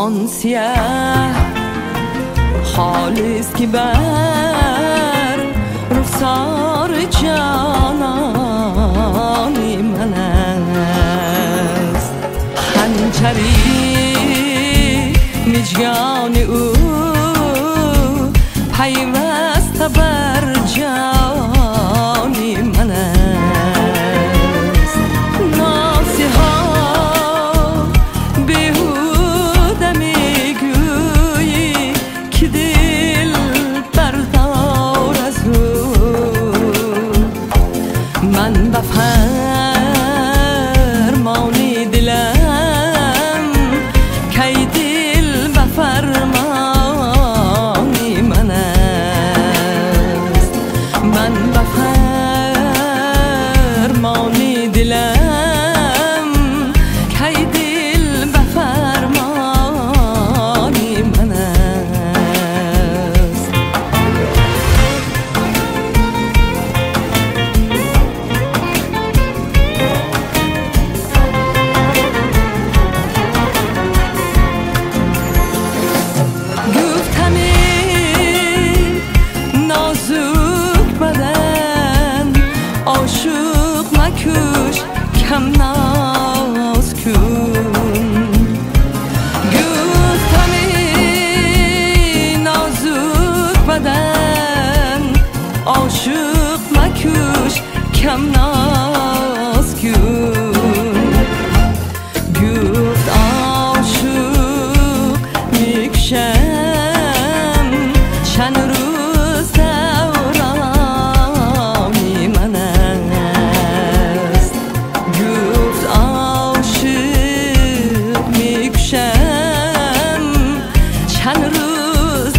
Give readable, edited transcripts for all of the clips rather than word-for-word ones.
آن سیه خالص که بر رخسار جانانی من است. خنجری مژگان او پیوسته بر جانی من است. نازها بیهوده میگویی که دل بردار از او. من به فرمانی دلم کی دل به فرمانی من است. من به فرمانی دلم کی دل به فرمانی من است. گفتمی نازک بدن عاشق مکش کم ناز کن. گفتمی نازک بدن عاشق مکش کم ناز کن. گفت عاشق میکشم چند روز دورانی من است. گفت عاشق میکشم چند روز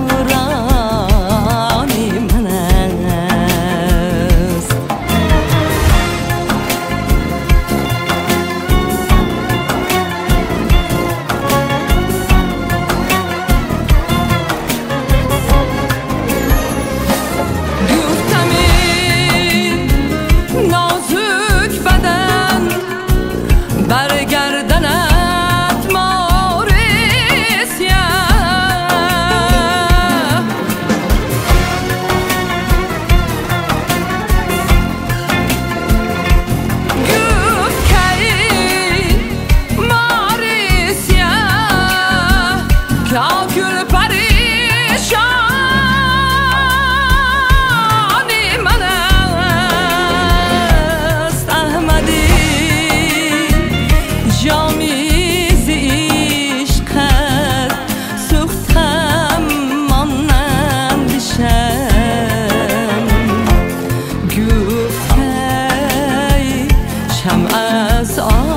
دورانی من است. برگردنت مارسیه گفت کی مارسیه که آکل پریشانی من است. احمدی جامیز عشقت سوختم مانند شم. گفت ای شمع از